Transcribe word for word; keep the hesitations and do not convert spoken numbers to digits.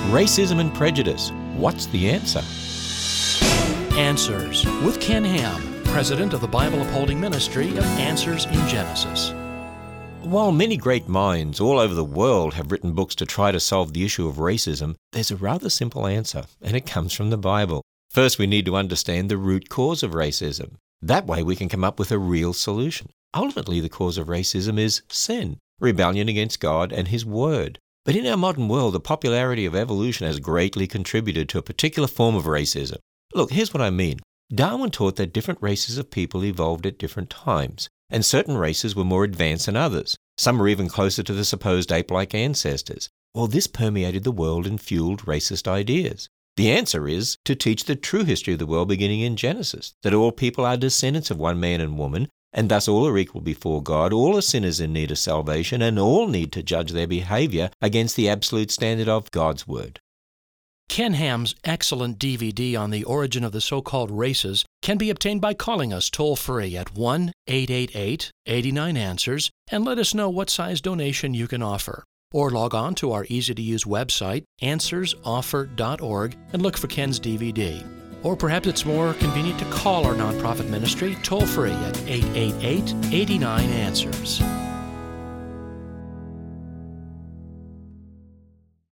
Racism and prejudice. What's the answer? Answers with Ken Ham, president of the Bible Upholding Ministry of Answers in Genesis. While many great minds all over the world have written books to try to solve the issue of racism, there's a rather simple answer, and it comes from the Bible. First, we need to understand the root cause of racism. That way we can come up with a real solution. Ultimately, the cause of racism is sin, rebellion against God and His Word. But in our modern world, the popularity of evolution has greatly contributed to a particular form of racism. Look, here's what I mean. Darwin taught that different races of people evolved at different times, and certain races were more advanced than others. Some were even closer to the supposed ape-like ancestors. Well, this permeated the world and fueled racist ideas. The answer is to teach the true history of the world beginning in Genesis, that all people are descendants of one man and woman, and thus all are equal before God, all are sinners in need of salvation, and all need to judge their behavior against the absolute standard of God's Word. Ken Ham's excellent D V D on the origin of the so-called races can be obtained by calling us toll-free at one eight eight eight, eight nine, answers and let us know what size donation you can offer. Or log on to our easy-to-use website, answers offer dot org, and look for Ken's D V D. Or perhaps it's more convenient to call our nonprofit ministry toll-free at eight eight eight, eight nine, answers.